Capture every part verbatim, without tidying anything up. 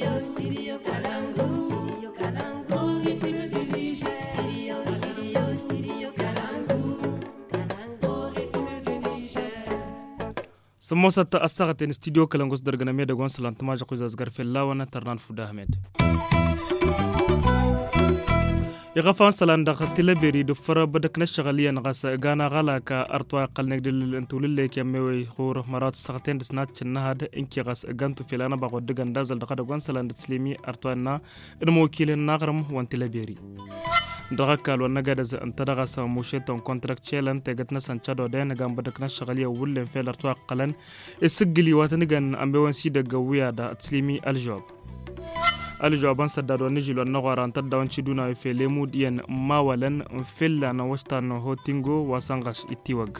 Stereo, stereo, Kalangu, stereo, Kalangu. Ritme du Niger. Stereo, stereo, stereo, Kalangu, Kalangu. Ritme du Niger. Samosa ta astagaten studio Kalangu dargana me da gon salantuma ja kuzas garfella wana tarnan fuda ahmed. يغفان سلان دخل تلبيري دفر بدك نشغليا نغاس غانا غالا كا ارتوا قلنك دل انتول اللي كيموي خور مرات ساعتين دسنات النهاد انكي غاس غانتو فيلانا باغو دغان دازل دخل غون سلان تسليمي ارتوانا الموكيل ناغرم وان تلبيري دغاكال ونغادز انت دغاس موشيتون كونتراكتشيلن تغتنا سانچادو دين غام بدك نشغليا ولن فيل ارتوا قلن اسغلي واتنغان امبيون سي دغويا دا تسليمي الجوب الجوابان سدادو نجيلو النغواران تداون شدونا في ليمود ين ماولن فيلا نوشتان هو تينغو واسانغاش اتيوغ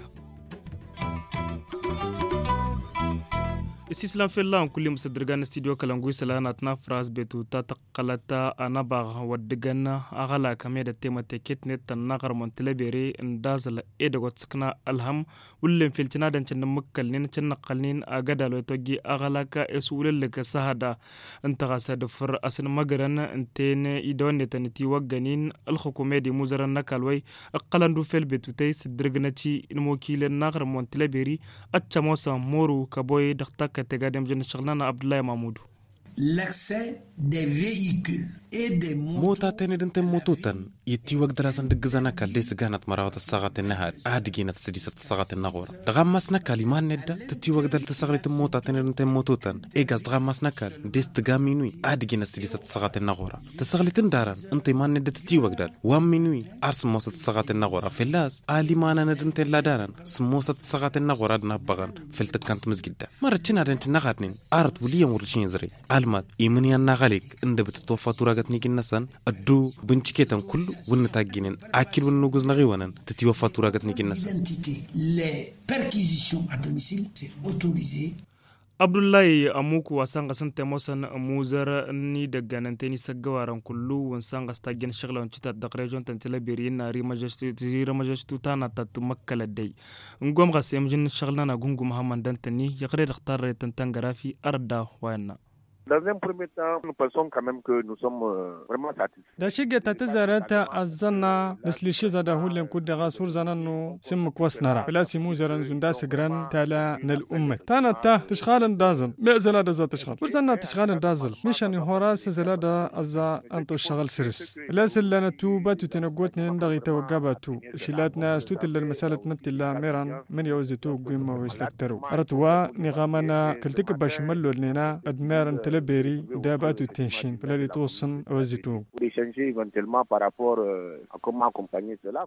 السيسلام في الله كل مصدرغان استديو كلانغوي سلاناتنا فراس بيتو تتقلتا انا باغ ودغنا اغلا كميد تيما تيكيت نت النغر منتلبيري اندازل ايدغوت سكنا الهم ولن فيلتنا دنچن مكلنين چن قلنين اغدالو توجي اغلا كا اسول لك سهدا انت غاسد فر اسن مغرن انتين ايدون تنتي وغنين الحكومه دي مزرن نكالوي اقلندو فيل بيتو تي سدرغنتي الموكيل النغر منتلبيري اتشموسا مورو كبوي دختك تقدم جن شغلنا عبد الله محمود. L'accès des véhicules et des motos. موتا تاني دنت موتوتن يتي وقدر أسن دقزانا كالديس غانت مراوات الصاغات النهار عادقينة تسديسة الصاغات النغورة دغمسنا كاليمان ندى تتي وقدر تسغلت موتا تاني دنت موتوتن إيقاز دغمسنا كال ديس تغامينوي عادقينة تسديسة الصاغات النغورة تسغلتن دارن انت مان ندى تتي وقدر وام منوي عرس موسة الصاغات النغورة في اللاز آلي مانا ندنت لا دارن سموسة الصاغات النغورة دنبغن فلتكانت مزجدة مرة چنا دنت نغاتنين آرت وليا ورشين زري المات إيمانيا نغاليك إند بتتوفى تراغتني كنسان أدو بنشكيتن كله ونتاجينن أكل ونوجز نغيوانن تتوفى تراغتني كنسان. Les perquisitions à domicile c'est autorisé. Abdullahi amuku wasanga sante mosan muzar ni daga nanteni sagawaran kullu wansanga stagen shagla wancita da region tantila birin na rima jashtu rima jashtu tana tat makkala day ngom gasem jin shagla na gungu muhammad dantani yaqre ikhtar tantangarafi arda wana. Dans un premier temps, nous pensons quand même que nous sommes euh, vraiment satisfaits. Da shige ta tazarata azanna nislishi zada hulen kudda gasur zananno sim kwasnara bla simu zaran zunda sigran tala nal ummat tana ta tishghalan dazal ma zala da za tishghal wazanna tishghalan dazal mishani horas zala da azza anto shagal siris la zalana tuba tutanqotni ndaghi tawqabatu shilatna stut المساله مثل ميران من يوزتو قيمه ويسلكترو ارتوا نغامنا كلتك باش ملو لنا ادمار تلبيري دابات التنشين بلا اللي توصن وزيتو D'échanger éventuellement par rapport euh, à comment accompagner cela.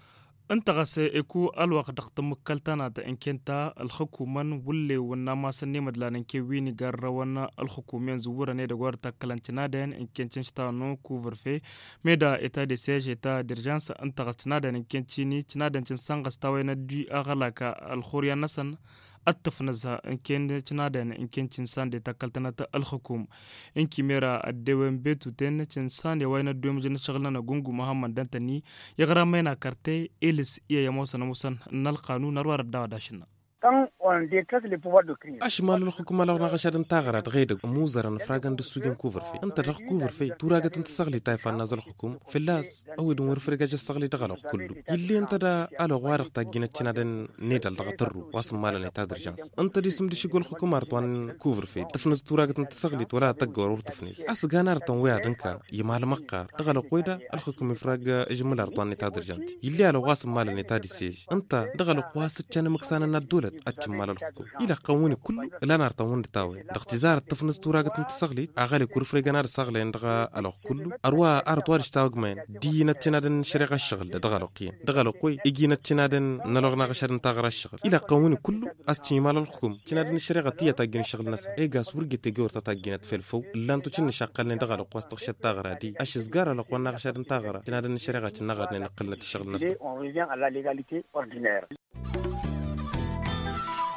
انت غسي اكو الوقت دقت مكلتنا دا انكنتا الحكومة واللي ونا ما سني مدلان انكي ويني قرر ونا الحكومين زورا نيدا غورتا كلانتنا دين انكن تنشتا نو كوفر في ميدا اتا دي سيج اتا درجانس انت غسنا دين انكن تشيني تنا دين تنسان غستاوينا دي اغلاكا الخوريا نسن التفنزها إن كان تنادن إن كان تنسان دي تكلتنا الحكومة إن كميرا الدوام بيتو تن تنسان دي وين الدوام جن شغلنا جونجو محمد دانتني يغرامينا كارتي إلس إيه يموسن موسن نالقانون نروار الدعوة داشنا. Quand on décrète le pouvoir de crime. أشمال الحكومة لو نغشاد انتاغرات غير موزرا فراغان دسوجن كوفر في أنت رخ كوفر في توراغت انت صغلي تايفا نازل الحكومة في اللاز أو دون فرقة جس صغلي تغلق كله يلي انت دا ألو غوارق تاجينا تشنادن نيدال تغترو واسم مالا نتادر جانس انت دي سم دي شغل الحكومة رتوان كوفر في تفنز توراغت انت صغلي ولا تقور ورتفنز أسغانا رتوان ويا دنكا يمال مقار تغلق ويدا الحكومة فراغ جمال رتوان نتادر جانت يلي ألو واسم مالا نتادي سيج انت دغلق واسد كان مكسانا ندولت أتشمال الحكومة إلى قوانين كله لا نرتون دتاوي الاختزار التفنس توراقة متصغلي أغالي كورفري جنار صغلي عندها على كله أروا أرتوار اشتاق مين دي نتشنادن شريعة الشغل دغلو قين دغلو قوي يجي نتشنادن نلغنا غشر نتاغر الشغل إلى قوانين كله استعمال الحكومة تشنادن الشريعة تيا تاجين الشغل ناس إيجا سورجي تجور تاجين تفلفو لا أنتو تشن شقلنا دغلو قواس تغش التاغرة دي أش زجارة لقوانا غشر نتاغرة تشنادن الشريعة تنغر نقلنا الشغل ناس. On revient à la légalité ordinaire.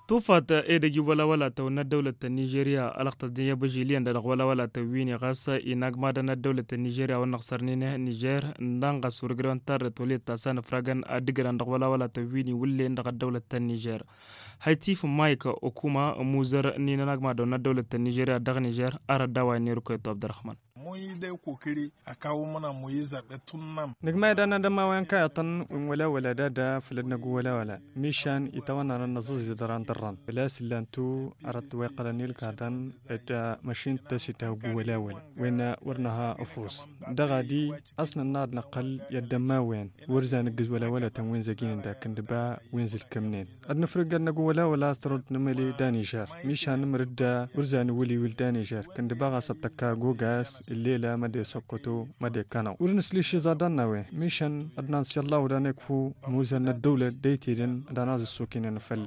توفات إيدجي ولا ولا تو الدولة النيجيريا ألقت الدنيا بجيليا دلغ ولا ولا تويني غاسة إناق مادنا الدولة النيجيريا ونقصرنين النيجير نانغا سورغران تار تولي تاسان فراغان أدقران دغ ولا ولا تويني ولي دغ الدولة النيجير هايتي فمايك أوكوما موزر نينا ناق مادنا الدولة النيجيريا دغ نيجير أرى داوى نيروكو عبد الرحمن mun dai kokari a kawo mana mu yi zaɓe tun nan. Nigma da na da ma wayan kaya tan wala wala da da filin na wala wala mishan ita wannan nan nazu da daran daran bila silantu arat wa qalanil kadan ita mashin ta sita wala wala wena warnaha ufus daga di asna nad naqal yadda ma wayan warzan giz wala wala tan wين زقين da kan ba وينزل كمنين adna frigan na wala wala astrod namali danishar mishan murda warzan wali wildanishar kan ba gasataka gogas الليلة مدي سقطو مدي كانوا ورنسليش زادان نوي ميشن أدنان سي الله ودانك فو موزن الدولة ديتيرن أدناز السوكين نفلة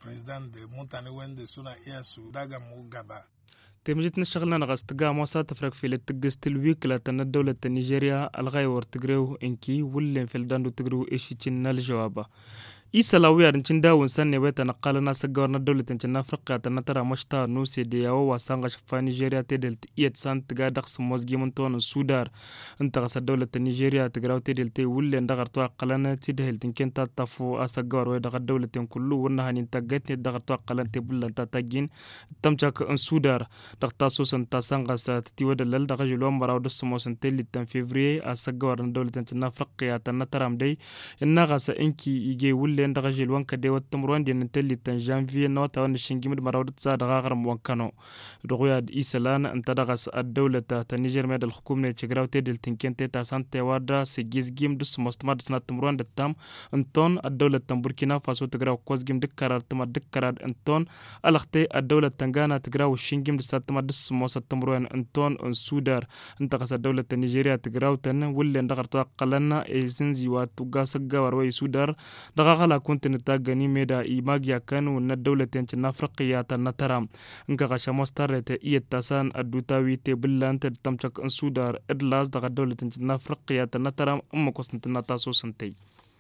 تمجيت نشغلنا نغستقا موسى تفرق في التقست الويكلة أن الدولة النيجيريا الغايور تقريو إنكي ولين في الداندو تقريو إيشي تشنا الجوابة إيسا لاويار نشين داون سنة ويتا نقالنا سقورنا الدولة نشنا أفريقيا تنترى مشتا نوسي دياو واسانغا شفا نيجيريا تيدل إيت سان تقا دقس موزجي منطون السودار انتغس الدولة النيجيريا تقراو تيدل تي ولي ندغر توا قلنا تيدهل تنكين تاتفو أساقور ويدغر الدولة كله ونها ننتقيت ندغر توا قلنا تبلا تاتاقين تمجاك انسودار دغتاسوس انتاسانغا ستتيود اللل دغر جلوان براو دسمو سنتيلي تن فيفري أساقور الدولة نشنا أفريقيا تنترى مدي إنغاس إنكي يجي ولي لين دغه جلوان كدي وتمروان دي نتلي تن جانفي نوتا ون شينغيم مراود صاد غاغر موكانو دغيا إسلان انت دغس الدولة تنيجر مد الحكومة تشغراوتي دل تنكنتي تا سانتي وادا سيجيز جيم دس مستمد سنه تمروان دتام انتون الدولة بوركينا فاسو تغراو كوز جيم دكرار تم دكرار انتون الختي الدولة تنغانا تغراو شينغيم دس تم دس موس تمروان انتون ان سودار انت غس الدولة نيجيريا تغراو تن ولين دغرتو قلنا ايزنزي واتوغا سغا وروي سودار دغا لا كنت نتاغني ميدا إيماغيا كانوا ان الدولة تنشنا أفريقيا تنترام انك غشا مسترت إيه تاسان الدوتاوي تبلان تمشك ان سودار ادلاس دغا الدولة تنشنا أفريقيا تنترام ام كوسنتنا تاسو سنتي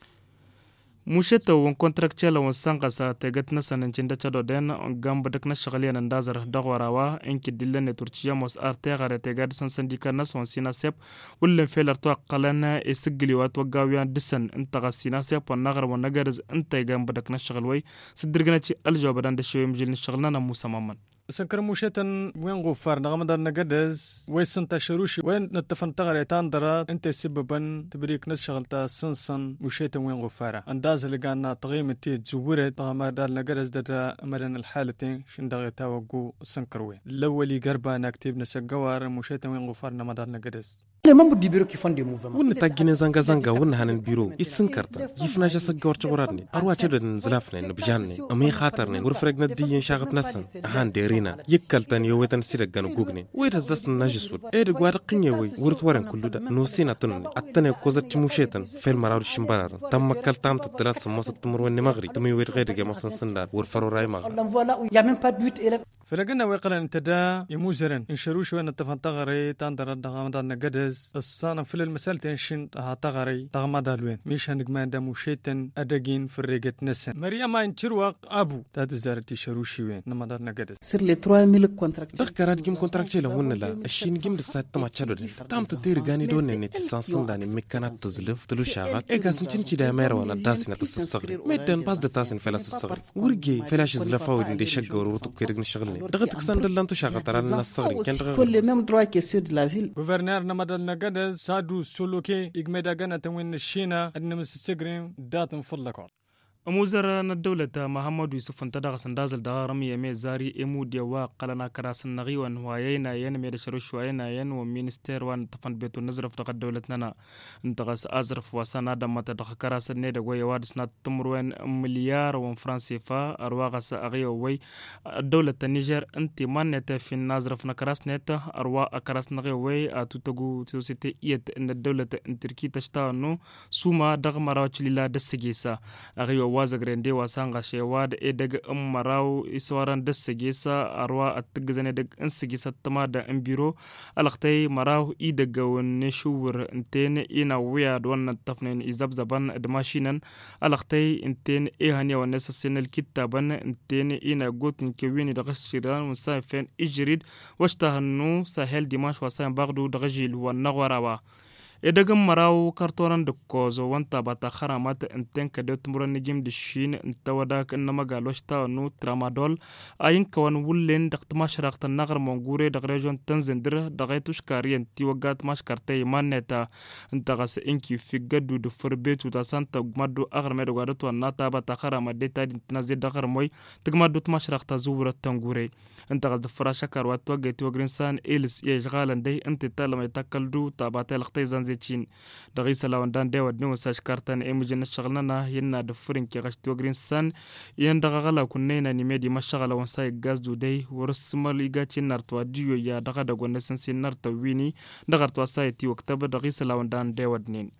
موشتا وان كونتراكتشالا وان سانقاسا تيغتنا سننشندا تشادو دين غام بدكنا شغاليا ندازر دغوراوا انك دلن تورتشيا موس ارتيغار تيغاد سان سنديكا ناس وان سينا سيب ولن فيلر تو قلنا اسغلي وات وغاويان دسن انت غسينا سيب ونغر ونغرز انت غام بدكنا شغلوي سدرغنا تشي الجواب دان دشوي مجل شغلنا موسى مامن سكر موشتن وين غفار نغم دار نقدز ويسن تشروشي وين نتفن تغري تاندرا انت سببا تبريك نشغلتا سنسن موشتن وين غفارة انداز اللي قالنا تغيم تي تزورت طغما دار نقدز دار امرن الحالتين شندغي تاوقو سنكروي الاولي قربا نكتب نسقوار موشتن وين غفار نما دار نقدز les membres du bureau qui font des mouvements ون تاجين زنجا زنجا ون هان البيرو يسنكرتا يفنا جا سجور تغرادني أروى تشدن زلافني نبجاني أمي خاطرني ورفرقنا ديين شاغت نسن هان ديرينا يكالتن يويتن سيرجانو جوجني ويرز دسن نجسود إيد قوارقين يوي ورتورن كله ده نوسينا تنني أتني كوزت مشيتن في المراود الشمبارر تم كالتام تطلعت سموسة تمرون مغري تمي وير غير جا مصن سندار ورفرو راي مغري il y a même pas de but élève فلقنا ويقرن انتدا يموزرن انشروش وين اتفن تغري تاندر دغمدان نقدز الصانم في المسألة تنشن ها تغري دغمدان وين ميش هنقمان دمو شيتن ادقين في الريقة نسن مريم ما انشروق ابو تاد زارتي شروشي وين نمدان نقدز sur les trois mille contracts دغ كرات جيم كونتراكتشي لهون لا الشين جيم دسات تما تشادو دي تام تدير غاني دون نتي سانسن داني ميكانات تزلف تلو شاغات ايغا سنتين تشي دا مير وانا داسنا تسصغري ميدن باس دتاسن فلاس الصغري ورغي فلاش زلفاو دي شغور ورتو كيرغن شغلني دغتك سندل لانتو شاغتران الصغري كان pour les mêmes droits que ceux de la ville gouverneur نمدان نقدز سادو سولوكي اجمدا غانا تموين الشينا ادنمس السجرين داتن فضلكم موزر الدولة محمد يوسف انتدغ سندازل دغارم يمي زاري امود يوا قلنا كراس النغي وان هواينا ين ميد شروش وينا ين ومينستير وان تفن بيتو نزرف دغ دولتنا انتغس ازرف وسنا دم تدغ كراس النيد غوي وادسنا تمروين مليار وان فرنسيفا ارواغس اغي وي الدولة النيجر انت مانت في نازرف نكراس نت اروا كراس نغي وي اتوتغو سوسيتي يت ان الدولة انتركي تشتانو سوما دغ مراوچ ليلا دسجيسا اغي wazagrende wasan gashewa da e daga in marau iswaran da sigisa arwa a tigzane daga in sigisa tama da in biro alaktai marau i daga wani shuwar intene ina wuya da wannan tafnin izabzaban da mashinan alaktai intene e hanya wannan sassanal kitaban intene ina gotin kewini da gashiran musafen ijrid washta hannu sahel dimash wasan bagdu da gajil wannan gwarawa idagan maraw kartoran da kozo wanta bata kharamata intenka de tumuran nigim de shin intawada kan magalo shta nu tramadol ayin kawan wullen da tmashraq tan nagar mongure da region tanzendir da gaytush kariyan tiwagat mashkarte maneta intagas inki figadu de forbetu ta santa gmadu agar medo gadato nata bata kharama de ta dinazid da garmoy tgmadu tmashraq ta zuwra tangure intagas de frashakar watwa getu grinsan elis yajgalan de inta talama takaldu tabata laqtayzan zecin da gisa lawan dan dewa ne wasa shkartan emujin shagalna yana da furin ke gashto green sun yan daga gala kunne na ni medi mashagala wan sai gazdu dai warasmal igacin nartwa diyo ya daga da gwanne san sin narta wini daga to sai ti waktaba da gisa lawan dan dewa ne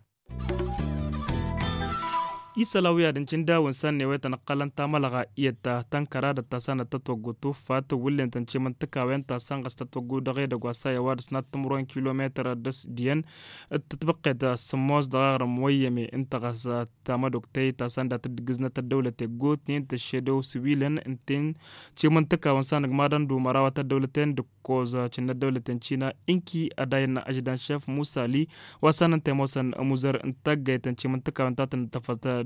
isalawiya dincin dawon sanne wata naqalan ta malaga iyata tankara da tasana tatwagutu fata wullen tanci mantaka wen tasan gasta twagu da gaida gwasa ya wad snat tumron kilometer das diyan tatbaqi da samos da gar moyeme inta gasa tamaduktai tasan da tadgizna ta dawlate got ne ta shedo civilian intin ci mantaka wan sanag madan du marawa ta dawlaten da koza cinna dawlaten cina inki adayan ajdan chef musali wasanan temosan amuzar intagga tanci mantaka wan tatan tafata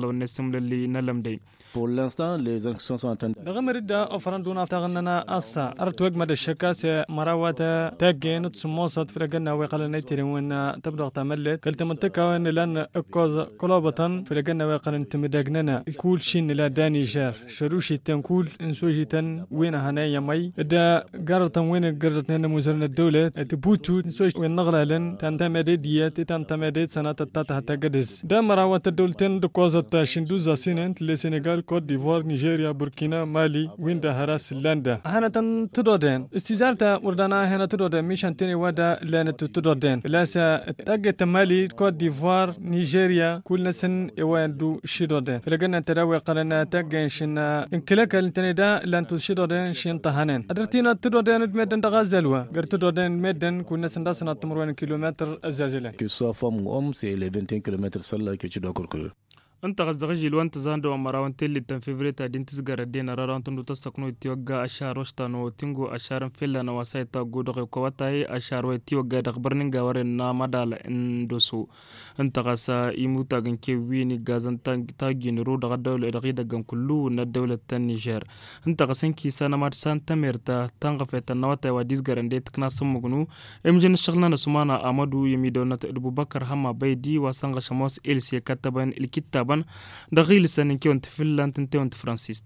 Pour l'instant, les actions sont en train de... دغمردا أفرندونا تغننا أسا أرتوج مدى الشكاس مراوات تاجين تسموصت فرقنا ويقال نيترين وين تبدأ تملت قلت منطقة وين لان أكوز كلابة فرقنا ويقال نتمدقننا كل شيء لا داني جار شروشي تنكول إنسوجي تن وين هنايا مي دا قررت وين قررتنا مزرنا الدولة تبوتو إنسوجي وين نغلا لن تنتمدد ديات تنتمدد سنة تتاتها تقدس دا مراوات الدولتين كوزة شندوزا سيننت لسنغال كوت ديفوار نيجيريا بوركينا مالي ويندا هراس لاندا هنا تدودين استزارتا وردانا هنا تدودين ميشان تاني وادا لانة تدودين لاسا تاقت مالي كوت ديفوار نيجيريا كل نسن يواندو شيدودين فلقنا تراوي قلنا تاقين شنا انكلاكا لنتاني دا لانتو شيدودين شين طهانين ادرتينا تدودين ميدن تغازلوا قر تدودين ميدن كل نسن داسنا تمروين كيلومتر ازازلين Que soit femme ou homme, c'est les vingt et un kilomètres seuls que tu dois courir. انت غزغجي لو انت زاندو مراون تيلي تن فيفريتا دين تسغر دين رارون تندو تسكنو تيوغا اشار وشتانو تينغو اشار فيلا نواسايتا غودو كواتاي اشار تيوغا دغبرنينغا ورنا مدال اندوسو انت غسا يموتا غنكي ويني غازن تاغين رو دغ دول دغيدا غن كلو ن دوله النيجر انت غسنكي سنه مات سان تمرتا تنغفت نوتا وديسغرندي تكنا سمغنو امجن شغلنا سمانا امادو يميدونا ابو بكر حما بيدي وسانغ شموس السي كتبن الكتاب دغيل سنين كنت فنلندا انت فرانسيست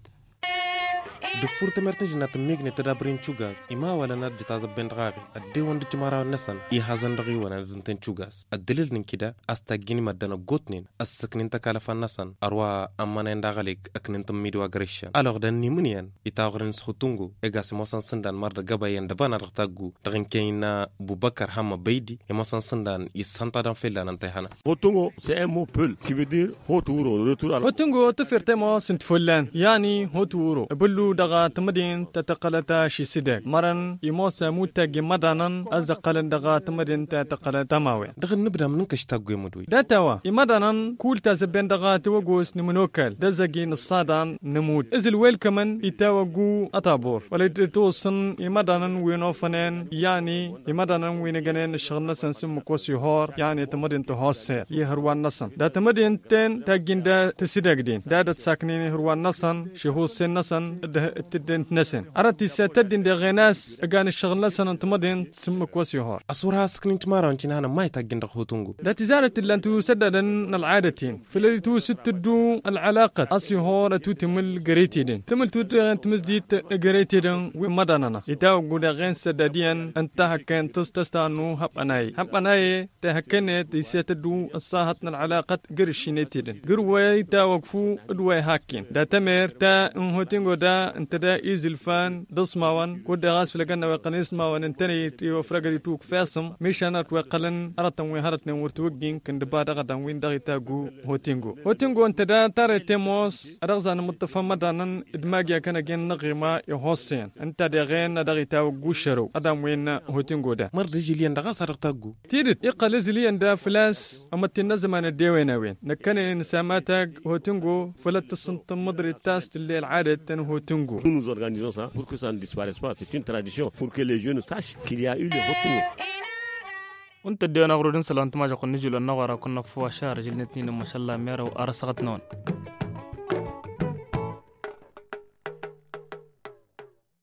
دفور تمرتج نات ميغني تدابرين تشوغاز إما ولا نرجع تازب بين غاغي أدي وند تمارا نسن إي هازن دغي ولا نرنتين تشوغاز الدليل من كده أستاجيني مدنا قطنين السكنين تكالفا نسن أروا أمانا نداغليك أكنين تميدوا غريشان ألوغ دان نيمونيان إتاغرين سخوتونغو إغاسي موسان سندان مرد غبايان دبانا رغتاغو دغين كينا بوبكر حما بيدي يموسان سندان يسانتا دان فيلان انتهانا Hotungo, c'est un mot peul qui veut dire Hoturo, retour à la... Hotungo تفرتمو سنت فلان يعني هوتورو بلو دغا تمدين تتقلتا شي سيدك مرن يموسى موتاج مدانا أزقلن دغا تمدين تتقلتا ماوي دغن نبدا من كشتاغو مدوي داتوا يمدانا كول تازبين دغا توغوس نمنوكل دزاجي نصادان نموت ازل ويلكمن يتاوغو أطابور ولا توصن يمدانا وينو فنان يعني يمدانا وين جنين الشغل سنسم كوسي هور يعني تمدين تهوسر يهروان نصن دا تمدين تين تاجين دا تسيدك دين دا دا تساكنين هروان نصن شهوسين نصن تدين نسن أردت ستدين دا غناس أجان الشغل نصن تمدين تسم كوسي هور أصورها سكنين تمارا وانتين هانا ما يتاجين دا خوتونغو دا تزارة اللي انتو سددن العادتين فلالي تو ستدو العلاقة أصي هور تو تمل قريتين تمل تو تمزديت قريتين ومداننا يتاوغو دا غين سدادين انتها كان تستستانو هب أناي هب أناي تهكنت يستدو الصاهتنا العلاقة قرشينيتين قروي تا وقفو ادوي هاكين دا تمر تا انهوتينغو دا دا انت دا ايزي الفان دصما وان كود غاس لقنا وقنيسما وان انتني وفرقري توك فاسم ميشانا توقلن ارتن وهرتن ورتوجين كند بعد غدا وين دغي تاغو هوتينغو هوتينغو انت دا تاري تيموس ارغزان متفهم دانن ادماغيا كان جن نغيما يحسين انت دا غين دغي تاغو شرو ادم وين هوتينغو دا مر رجليان دغا صار تاغو تيدت يقل زليان دا فلاس اما تنزمان الديوين وين نكن نساماتك هوتينغو فلت السنت مدري تاست اللي العاده تن هوتينغو nous organisons ça pour que ça ne disparaisse pas c'est une tradition pour que les jeunes sachent qu'il y a eu le retour وانت دينا غرودن سلام تما جا كن نجي لنا ورا كنا فوا شهر جلنتين ما شاء الله ميرو ارسغت نون